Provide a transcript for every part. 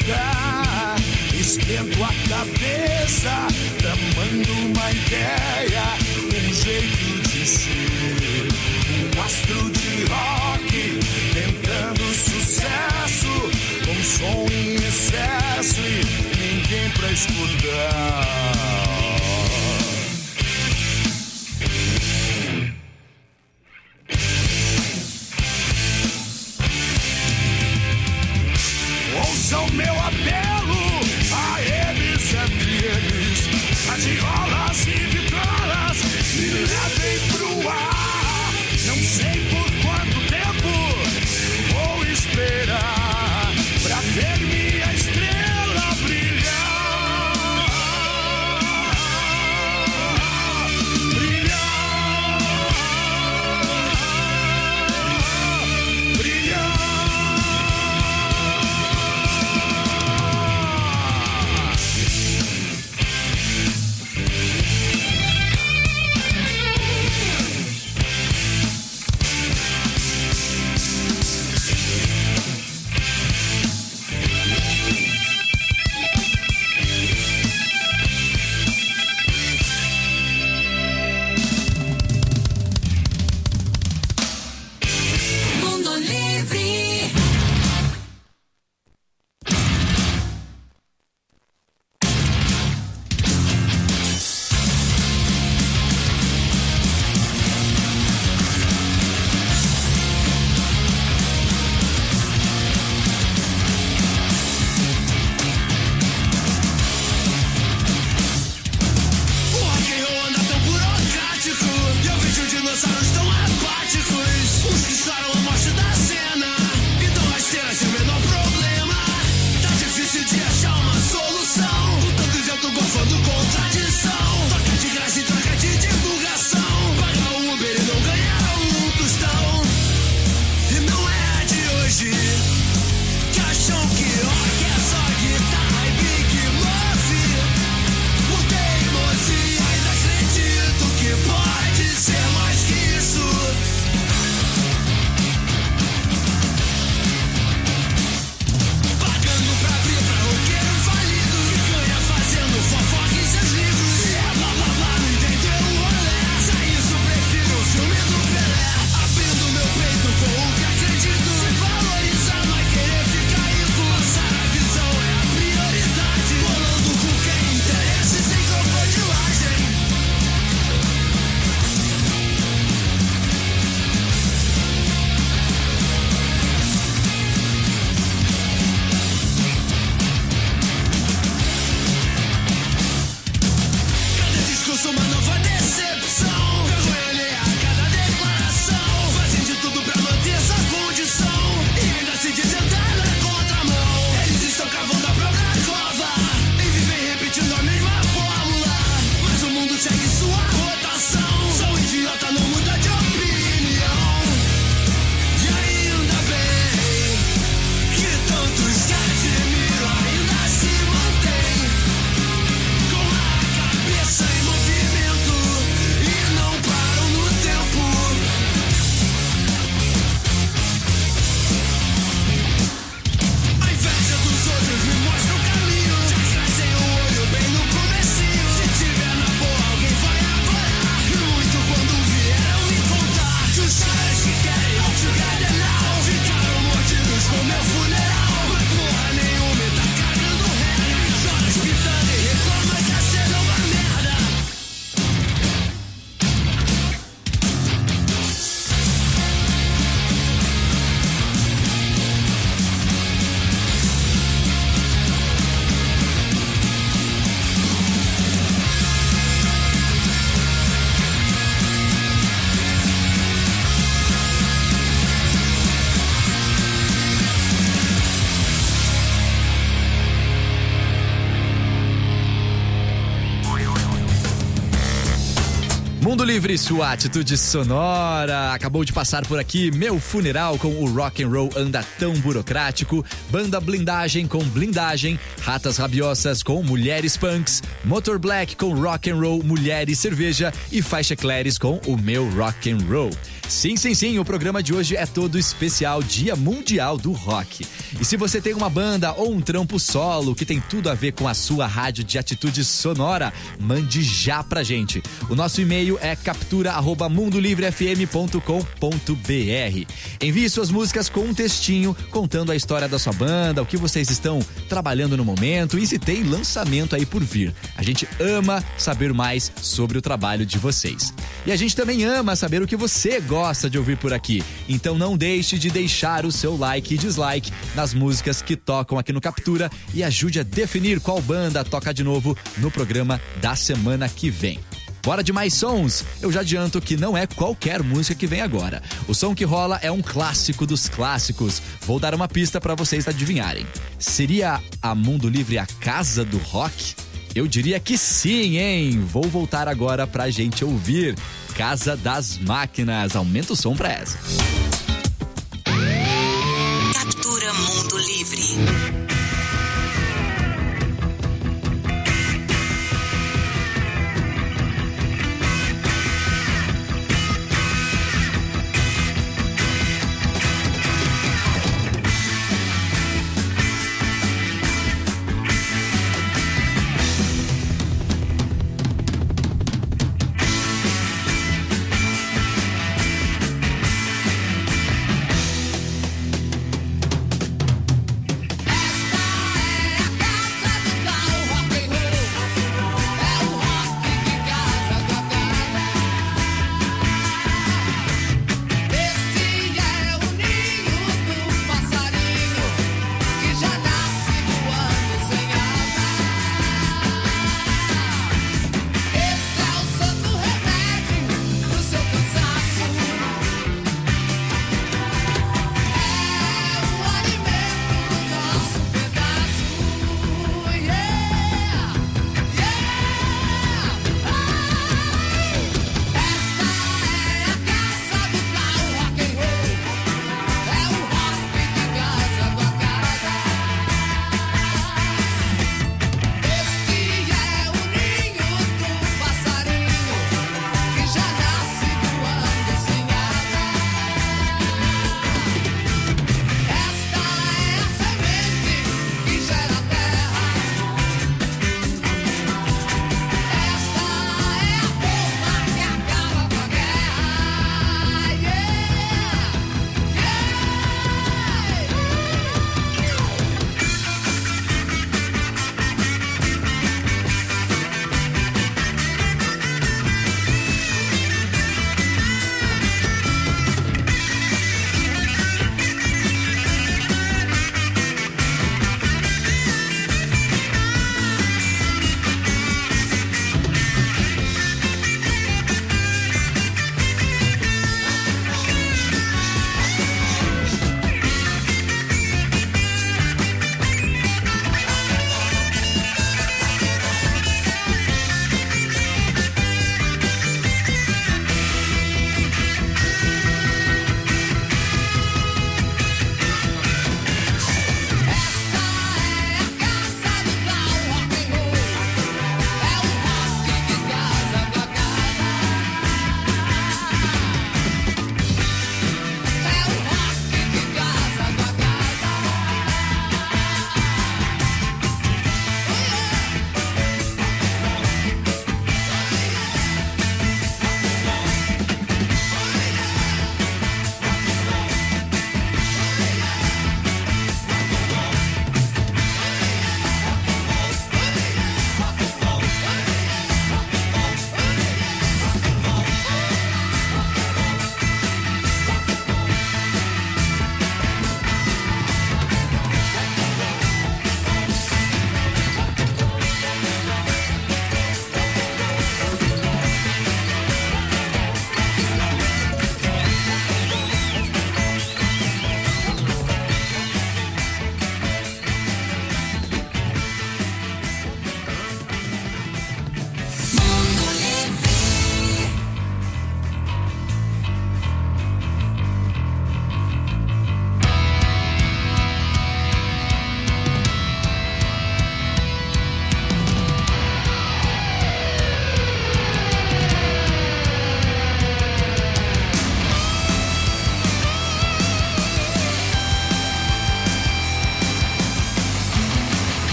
está. Esquento a cabeça, tramando uma ideia, um jeito de ser, um astro de rock, tentando sucesso, com som em excesso e ninguém pra escutar. Ouçam meu apelo a eles, é Mundo Livre, sua atitude sonora. Acabou de passar por aqui Meu Funeral com o Rock and Roll Anda Tão Burocrático, Banda Blindagem com Blindagem, Ratas Rabiosas com Mulheres Punks, Motor Black com Rock and Roll, Mulher e Cerveja e Faixa Clares com O Meu Rock and Roll. Sim, o programa de hoje é todo especial, Dia Mundial do Rock. E se você tem uma banda ou um trampo solo que tem tudo a ver com a sua rádio de atitude sonora, mande já pra gente. O nosso e-mail é captura@mundolivrefm.com.br. Envie suas músicas com um textinho contando a história da sua banda, o que vocês estão trabalhando no momento e se tem lançamento aí por vir. A gente ama saber mais sobre o trabalho de vocês. E a gente também ama saber o que você gosta de ouvir por aqui. Então não deixe de deixar o seu like e dislike nas músicas que tocam aqui no Captura e ajude a definir qual banda toca de novo no programa da semana que vem. Bora de mais sons? Eu já adianto que não é qualquer música que vem agora. O som que rola é um clássico dos clássicos. Vou dar uma pista para vocês adivinharem. Seria a Mundo Livre a casa do rock? Eu diria que sim, hein? Vou voltar agora pra gente ouvir Casa das Máquinas. Aumenta o som pra essa. Captura Mundo Livre.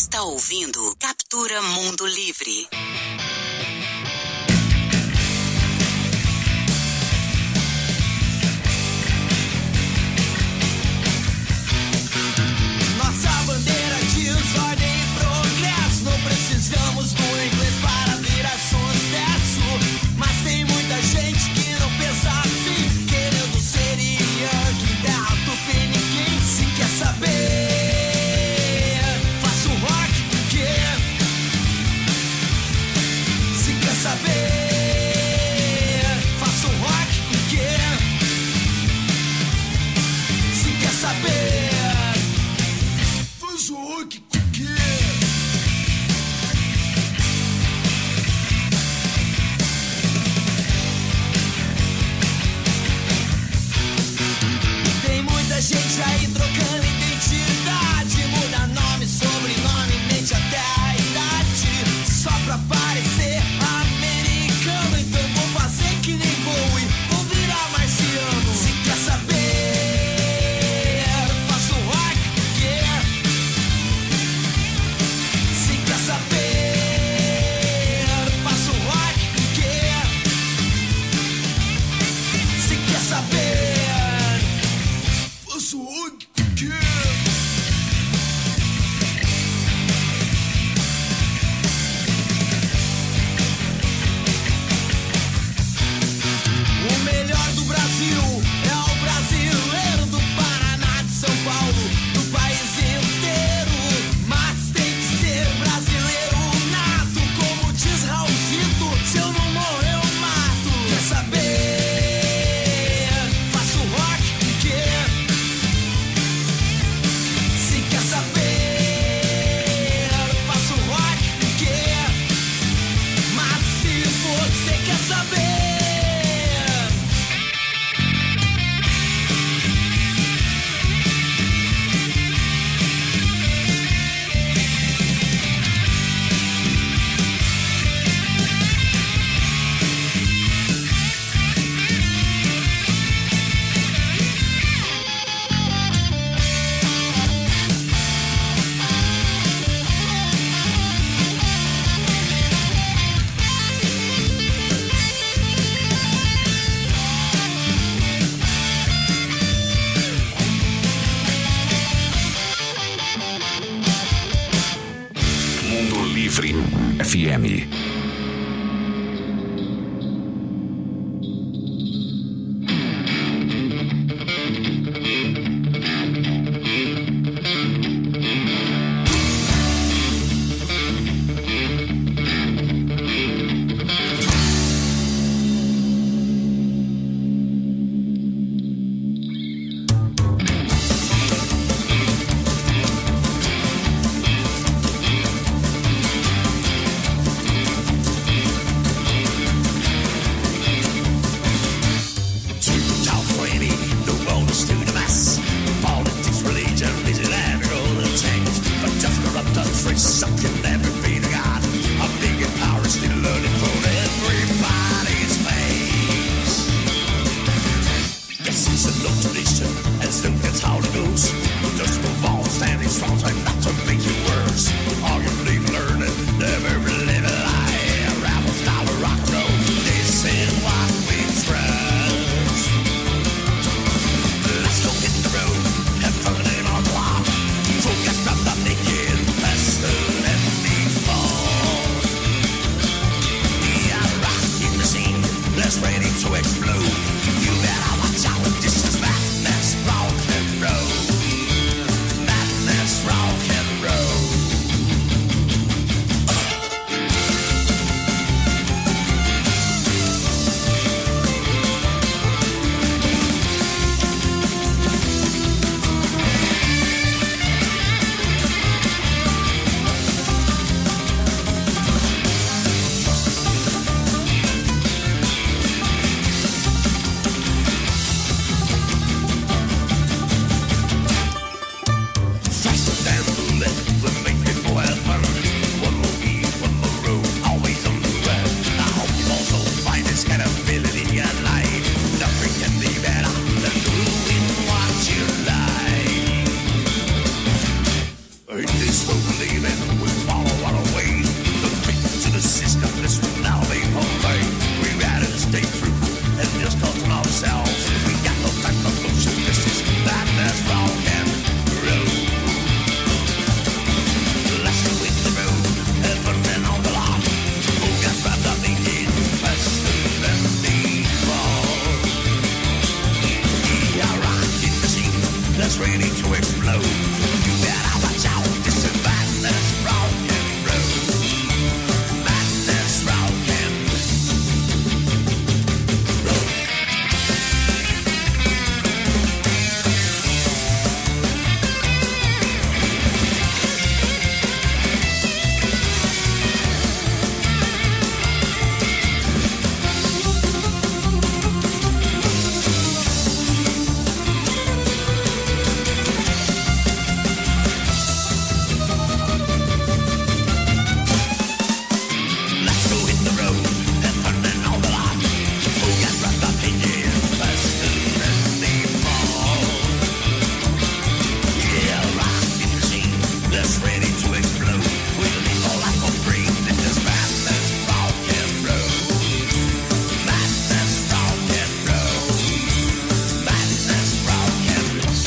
está ouvindo Captura Mundo Livre. Nossa bandeira diz ordem e progresso. Não precisamos do inglês para virar sucesso. Mas tem muita gente que não pensa assim, querendo ser Yankee, terra do Piniquim. Se quer saber, faça o rock que. Se quer saber, faça o rock que. Se quer saber, faz o rock que. Tem muita gente aí trocando identidade, muda nome, sobrenome, mente até a idade, só pra parecer americano. Então vou fazer que nem Bowie, vou virar marciano. Se quer saber, faça o rock que. Se quer saber, faça o rock que. Se quer saber, faça o rock que. O melhor do Brasil é o brasileiro, do Paraná, de São Paulo, do país inteiro. Mas tem que ser brasileiro nato, como diz Raulzito, se eu não morrer eu mato. Quer saber, faça o rock que. Se quer saber, faça o rock que. Mas se você quer saber, Mundo Livre FM. that's ready to explode. You better watch out, this is madness, rock and roll. Madness, rock and roll. Let's go hit the road and turn it on the lot. Oh yes, right up in here, faster than they fall. Yeah, rock in the scene, that's ready to explode. We'll leave all life on free. This is madness, rock and roll. Madness, rock and roll. Madness, rock and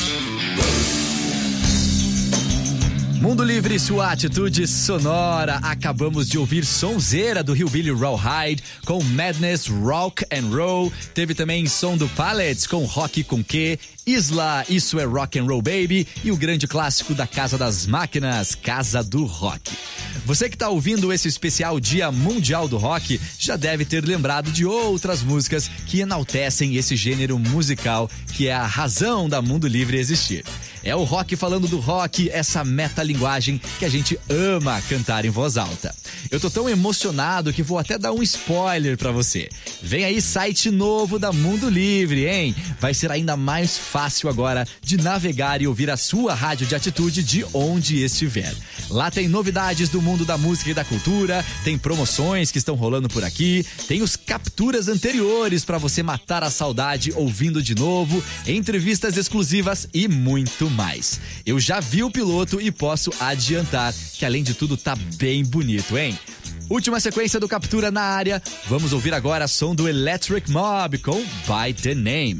roll. Mundo Livre, sua atitude sonora. Acabamos de ouvir Sonzeira do Hillbilly Rawhide com Madness, Rock and Roll. Teve também som do Pallets com Rock com Q. Isla, Isso é Rock and Roll Baby. E o grande clássico da Casa das Máquinas, Casa do Rock. Você que está ouvindo esse especial Dia Mundial do Rock já deve ter lembrado de outras músicas que enaltecem esse gênero musical que é a razão da Mundo Livre existir. É o rock falando do rock, essa metalinguagem que a gente ama cantar em voz alta. Eu tô tão emocionado que vou até dar um spoiler pra você. Vem aí site novo da Mundo Livre, hein? Vai ser ainda mais fácil agora de navegar e ouvir a sua rádio de atitude de onde estiver. Lá tem novidades do mundo da música e da cultura, tem promoções que estão rolando por aqui, tem os capturas anteriores pra você matar a saudade ouvindo de novo, entrevistas exclusivas e muito mais. Eu já vi o piloto e posso adiantar que além de tudo tá bem bonito, hein? Última sequência do Captura na área, vamos ouvir agora som do Electric Mob com By The Name.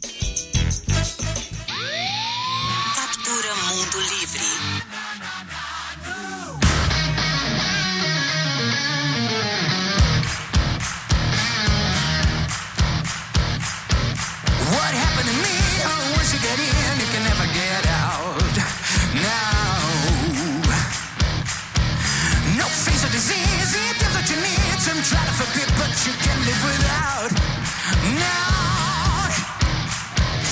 Captura Mundo Livre. What happened to me? Oh, once you get in, you can never get out. No face of disease, it gives what you need. Some try to forbid, but you can live without. No.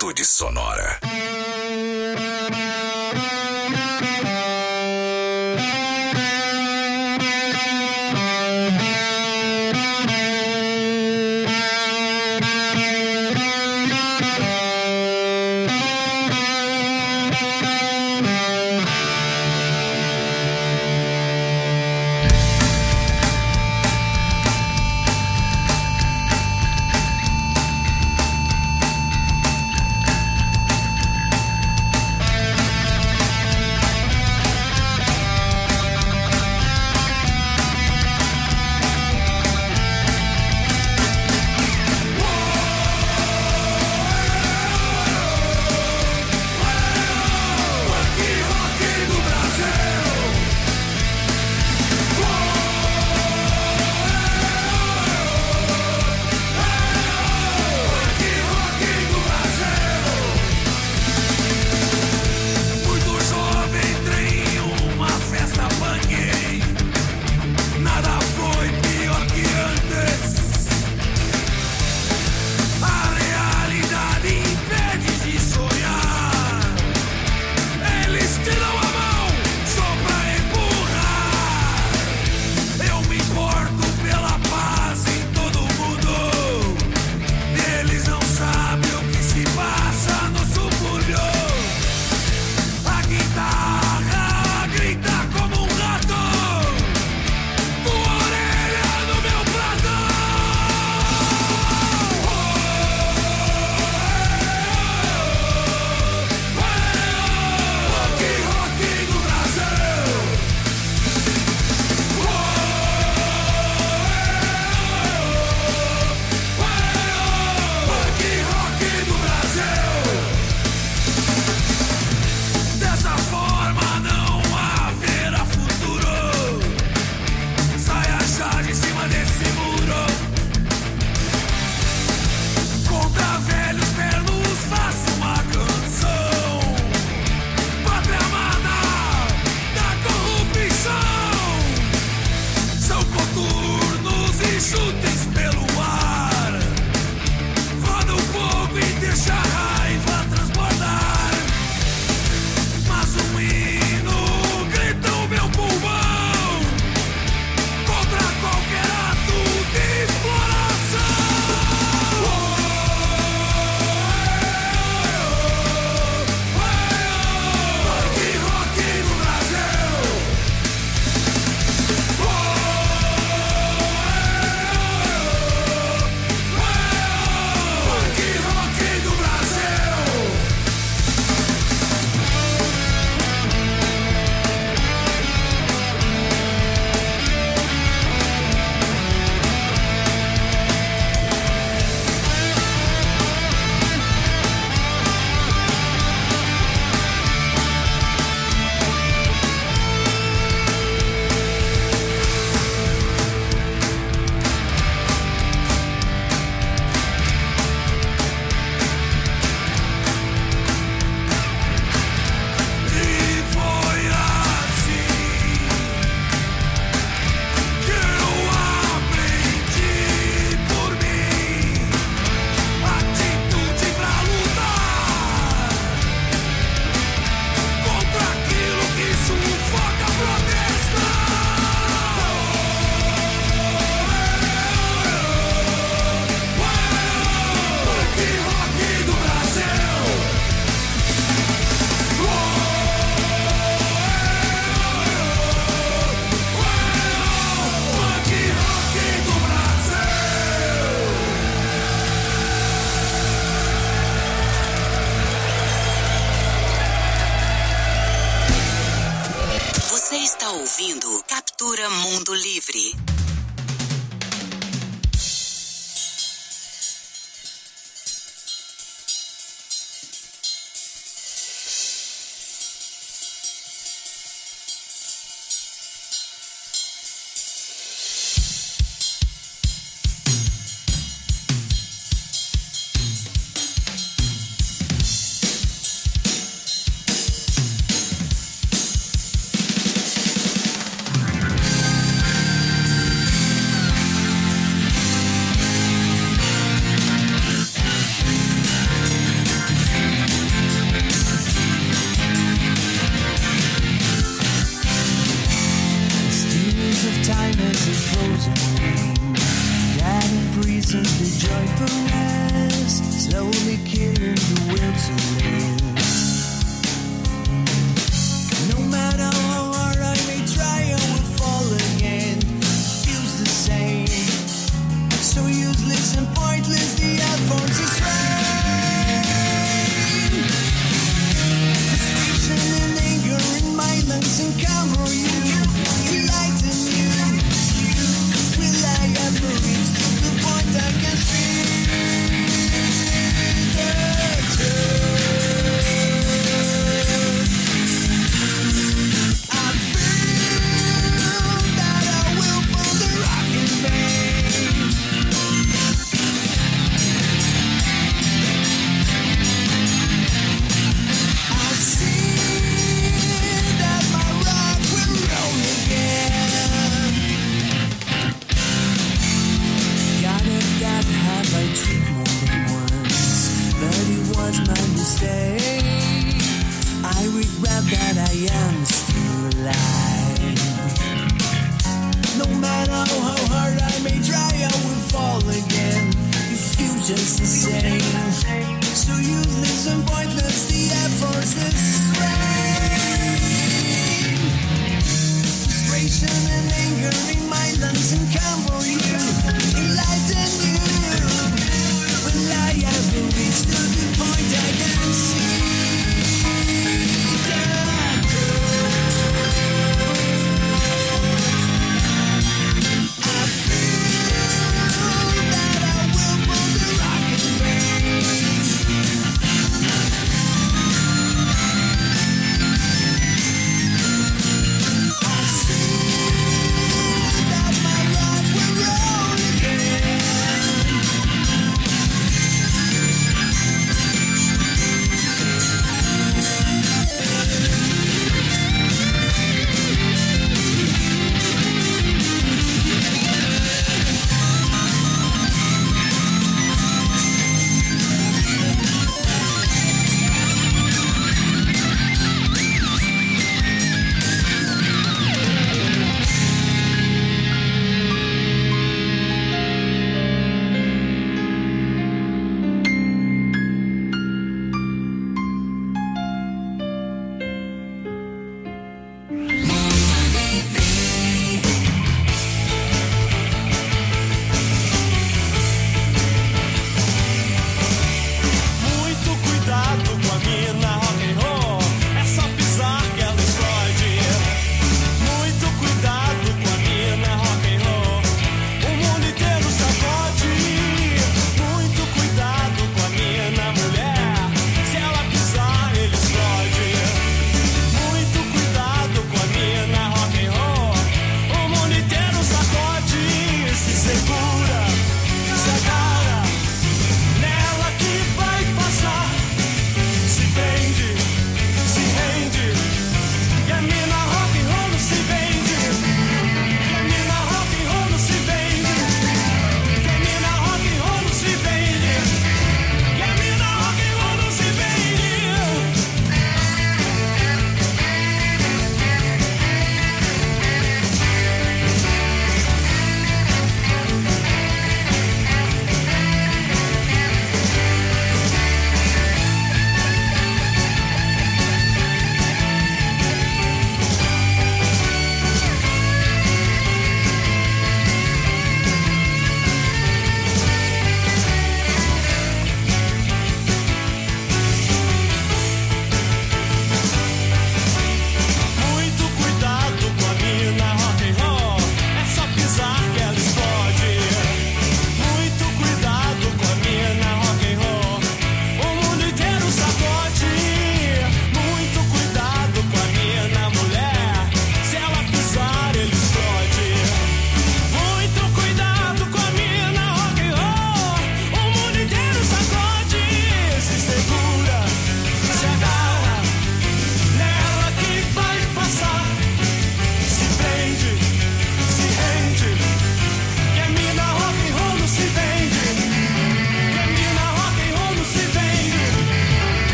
Amplitude sonora. ouvindo Captura Mundo Livre. violence and cover you, delighten you. Will I ever reach to the point I can see the truth? I feel that I will pull the rocking vein. I see that my rock will roll again. God, have I tricked more than once, but it was my mistake. I regret that I am still alive. No matter how hard I may try, I will fall again. It feels just the same. So useless and pointless, the efforts the strain. Frustration and anger in my lungs encumber you, enlighten you. Will I ever reach to the point I can see the truth? I feel that I will pull the rocket vein.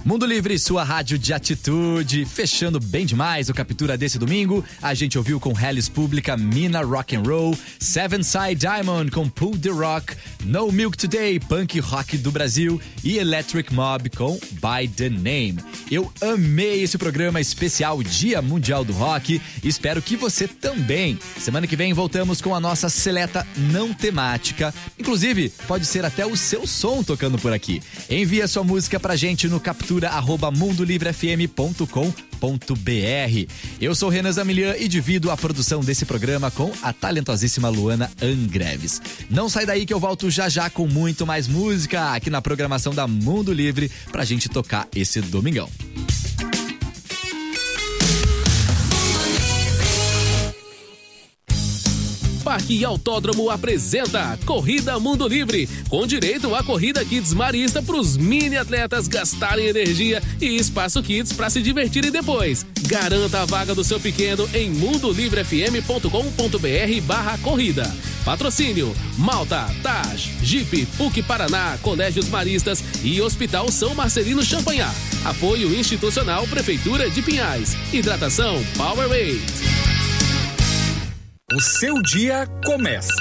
Mundo Livre, sua rádio de atitude, fechando bem demais o Captura desse domingo. A gente ouviu com Hellis Pública, Mina Rock and Roll, Seven Side Diamond com Pull the Rock, No Milk Today, punk rock do Brasil e Electric Mob com By the Name. Eu amei esse programa especial Dia Mundial do Rock, espero que você também. Semana que vem voltamos com a nossa seleta não temática, inclusive pode ser até o seu som tocando por aqui. Envie a sua música pra gente no captura@mundolivrefm.com.br. Eu sou Renan Zamilian e divido a produção desse programa com a talentosíssima Luana Angreves. Não sai daí que eu volto já já com muito mais música aqui na programação da Mundo Livre pra gente tocar esse domingão. Parque e Autódromo apresenta Corrida Mundo Livre, com direito à corrida Kids Marista para os mini atletas gastarem energia e espaço Kids para se divertirem depois. Garanta a vaga do seu pequeno em mundolivrefm.com.br/corrida. Patrocínio: Malta, Taj, Jeep, PUC Paraná, Colégios Maristas e Hospital São Marcelino Champagnat. Apoio institucional Prefeitura de Pinhais. Hidratação Powerade. O seu dia começa.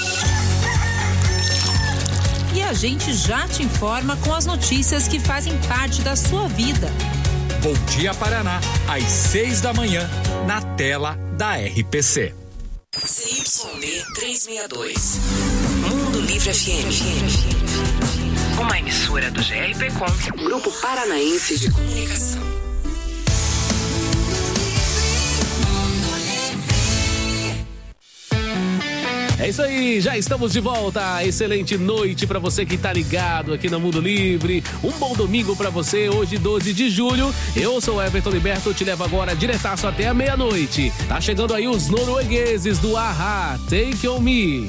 E a gente já te informa com as notícias que fazem parte da sua vida. Bom Dia Paraná, às 6 da manhã, na tela da RPC. ZYB 362. Mundo Livre FM. Uma emissora do GRPcom, Grupo Paranaense de Comunicação. É isso aí, já estamos de volta. Excelente noite pra você que tá ligado aqui no Mundo Livre. Um bom domingo pra você, hoje 12 de julho. Eu sou o Everton Liberto, te levo agora diretaço até a meia-noite. Tá chegando aí os noruegueses do A-ha, Take On Me.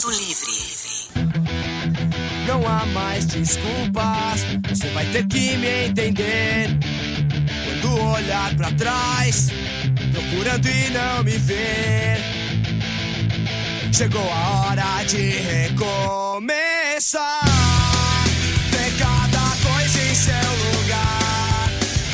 Mundo Livre. Não há mais desculpas, você vai ter que me entender. Quando olhar pra trás, procurando e não me ver, chegou a hora de recomeçar. Ter cada coisa em seu lugar,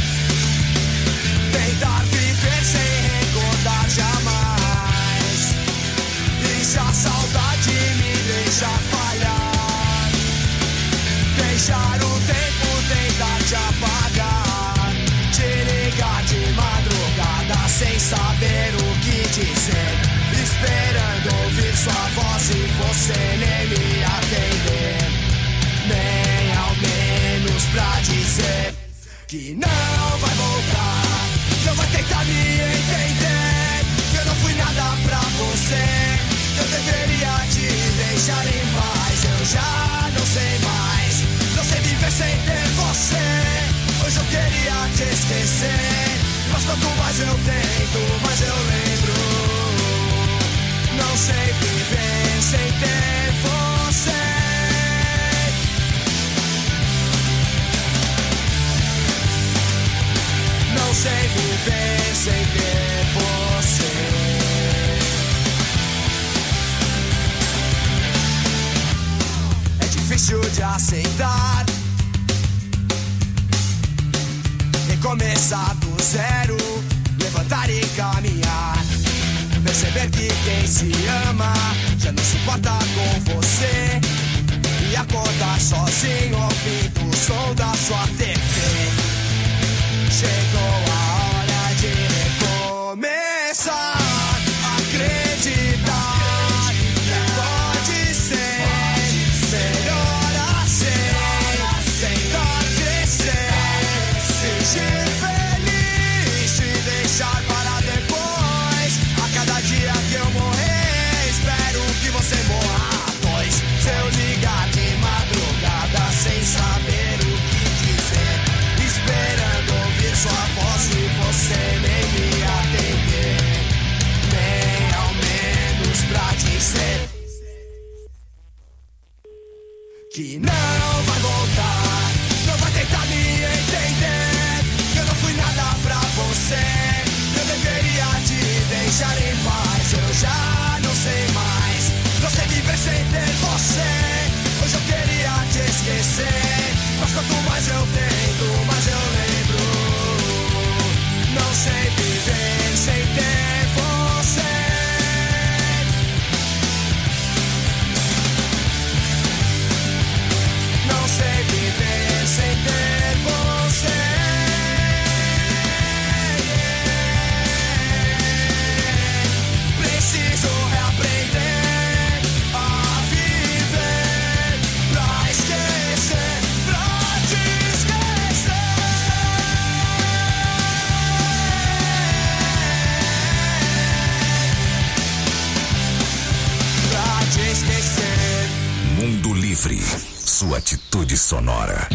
tentar viver sem recordar jamais. E se a saudade me deixa falhar, deixar o tempo tentar te apagar, te ligar de madrugada sem saber o que dizer, esperando ouvir sua voz e você nem me atender, nem ao menos pra dizer que não vai voltar, não vai tentar me entender, que eu não fui nada pra você, eu deveria te deixar em paz, eu já não sei mais, não sei viver sem ter você, hoje eu queria te esquecer, mas quanto mais eu tento, mais eu lembro, não sei viver sem ter você. Não sei viver sem ter você. É difícil de aceitar, recomeçar do zero, levantar e caminhar, perceber que quem se ama já não se importa com você, e acordar sozinho ouvindo o som da sua TV. Chegou a hora de recomeçar, acreditar que pode ser melhor assim, tentar crescer, fingir feliz, te deixar para depois. A cada dia que eu morrer, espero que você morra dois. Se eu ligar de madrugada sem saber o que dizer, esperando ouvir sua voz e você nem me atender, nem ao menos pra dizer que não vai voltar, não vai tentar me entender, que eu não fui nada pra você, eu deveria te deixar em paz, eu já não sei mais, não sei viver sem ter você, hoje eu queria te esquecer, mas quanto mais eu tento, mais eu lembro, não sei viver sem ter você. Não sei viver sem ter você. Preciso reaprender a viver pra esquecer, pra te esquecer. Pra te esquecer. Mundo Livre, sua atitude sonora.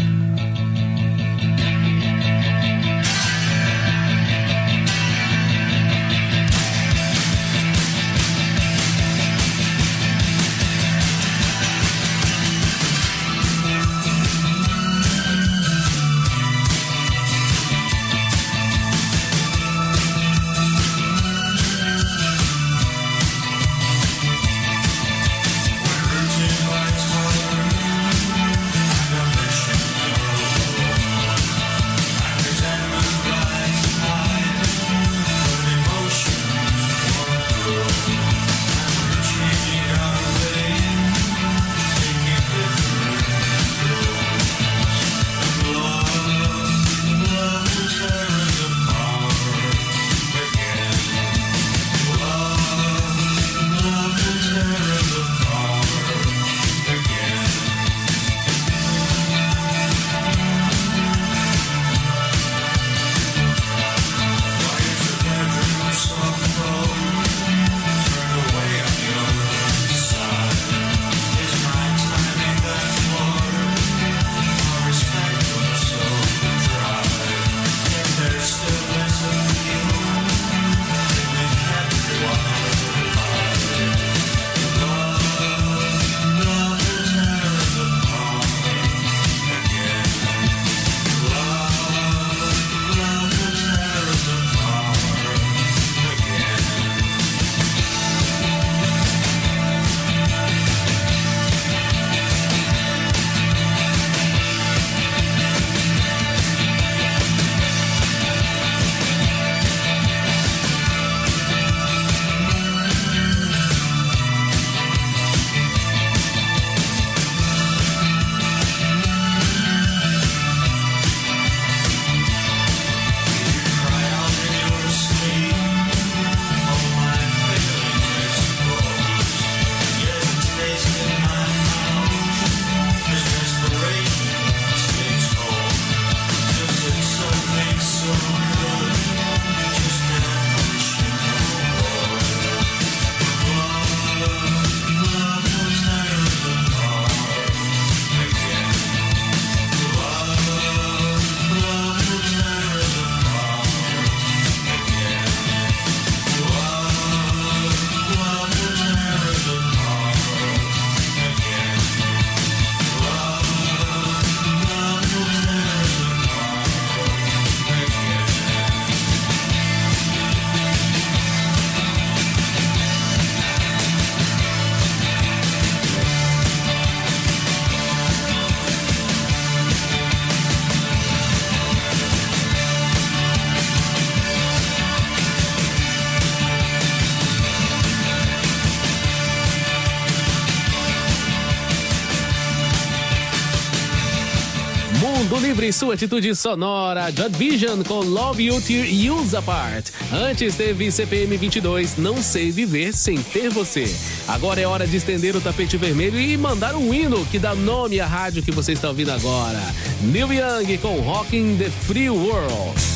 Hurting my tongue, and I'm wishing Mundo Livre, sua atitude sonora. Joy Vision com Love You Tear Years Apart. Antes teve CPM 22, Não Sei Viver Sem Ter Você. Agora é hora de estender o tapete vermelho e mandar um hino que dá nome à rádio que você está ouvindo agora. Neil Young com Rockin' the Free World.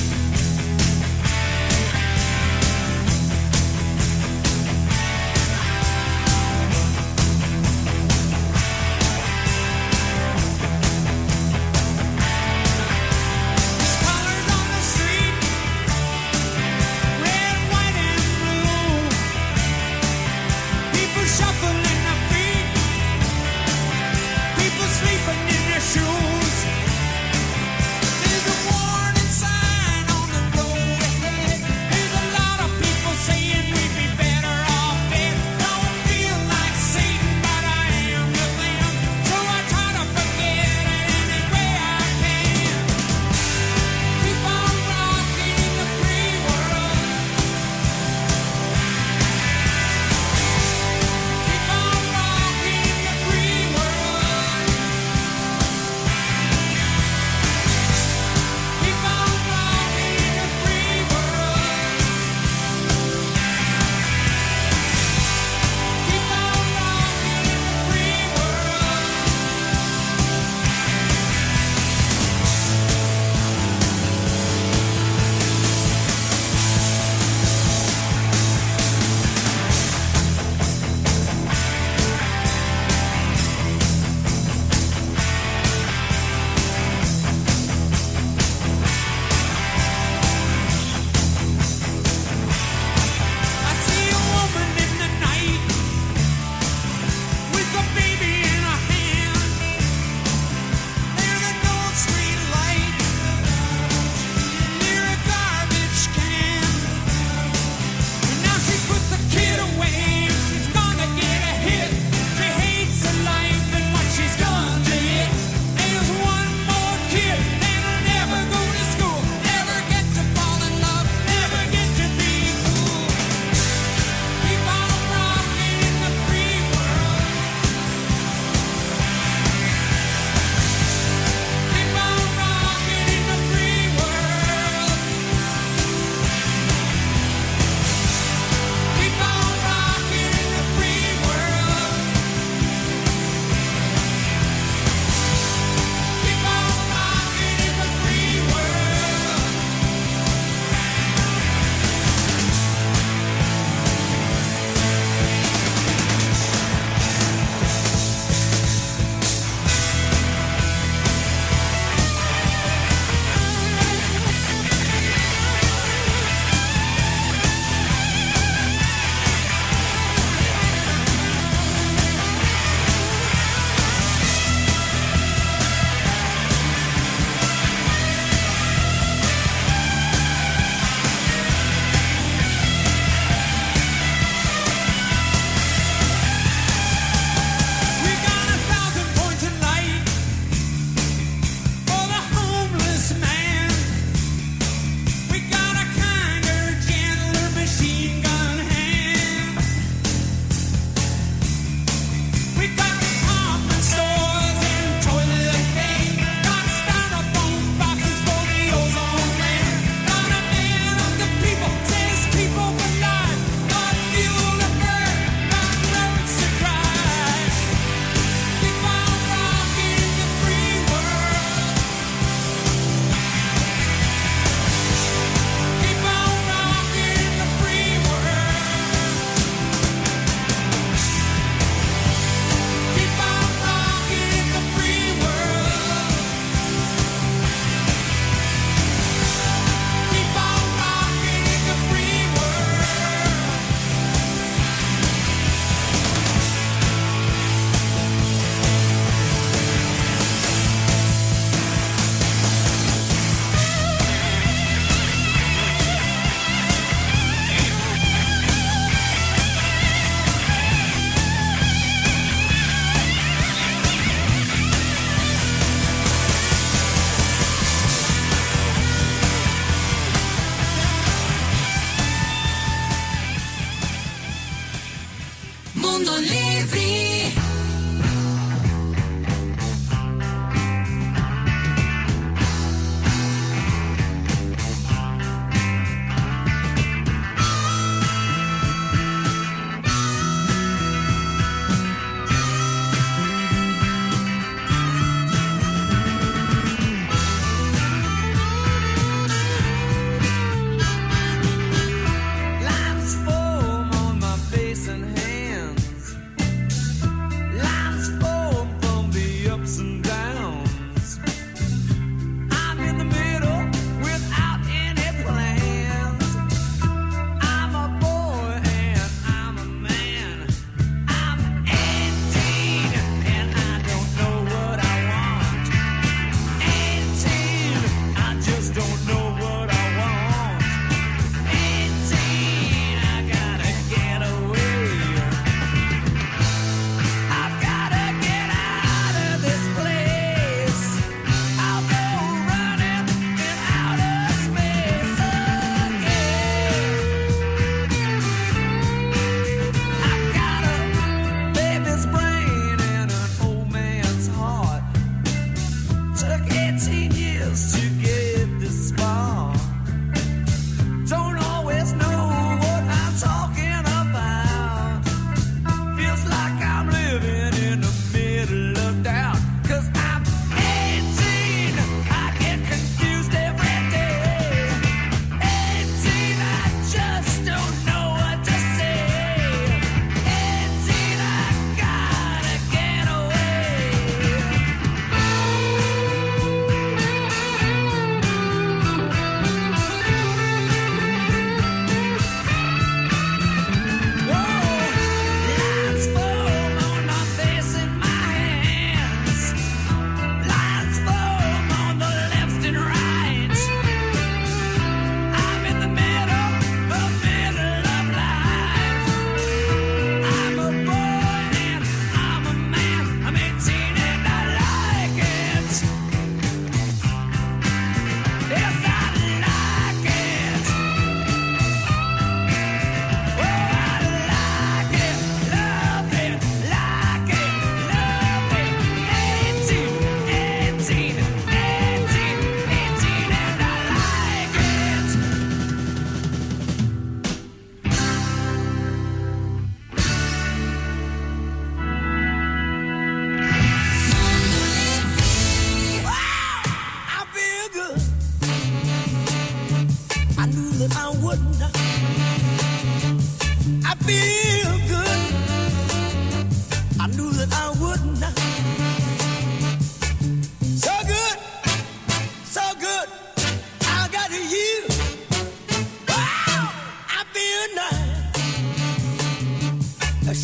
Mundo Livre.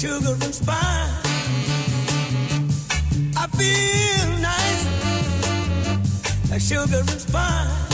sugar and spice. I feel nice like sugar and spice.